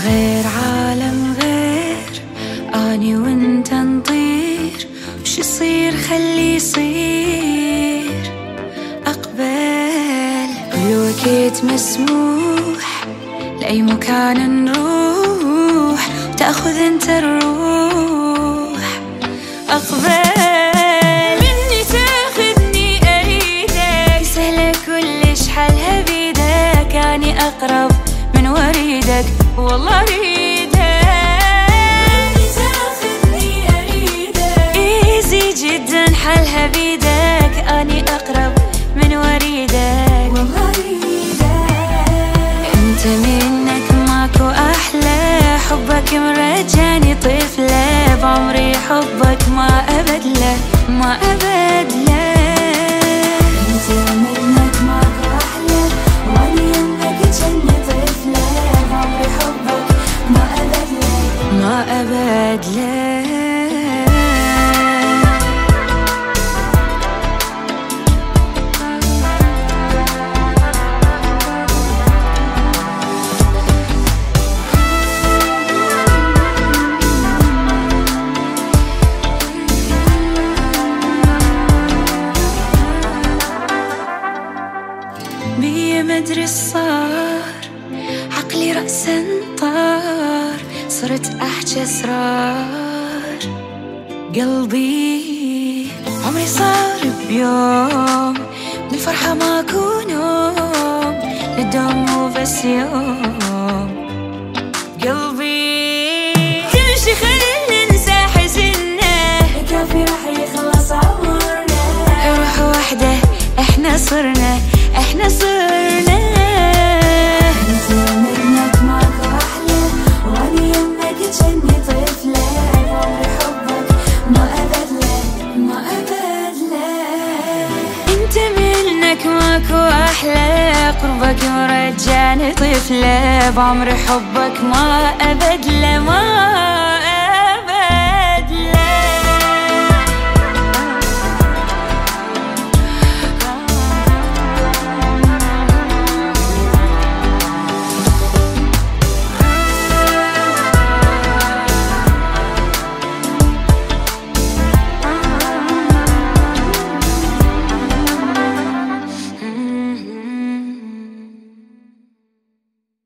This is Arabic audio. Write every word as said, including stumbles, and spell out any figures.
غير عالم غير، أني وانت نطير، وش يصير خلي يصير. أقبل بالوقت مسموح، لأي مكان نروح، وتأخذ انت الروح. أقبل مني تاخذني أريدك، سهلة كلش حلها بيدك، أني أقرب من وريدك والله أريدك. مني تاخذني أريدك، إيزي جدا حلها بيدك، أني أقرب من وريدك والله أريدك. أنت منك ماكو أحلى، حبك مرجاني طفلة، بعمري حبك ما أبدله ما أبدله. أنت منك ماكو أحلى، وأني يمك جني طفلة، بعمري حبك ما أبدله ما أبدله. بي مدري صار، عقلي رأسا طار، صرت أحكي أسرار قلبي. عمري صار بيوم من الفرحة ماكو نوم، للدوم مو بس يوم قلبي. كل شي خلينا ننسى حزننا، كافي راح يخلص عمرنا، روح وحدة احنا صرنا احنا صرنا. انت منك ماكو احلى، واني يمك جني طفلة، عمري حبك ما ابدله ما ابدله. انت منك ماكو احلى، قربك مرجاني طفلة، بعمري حبك ما ابدله ما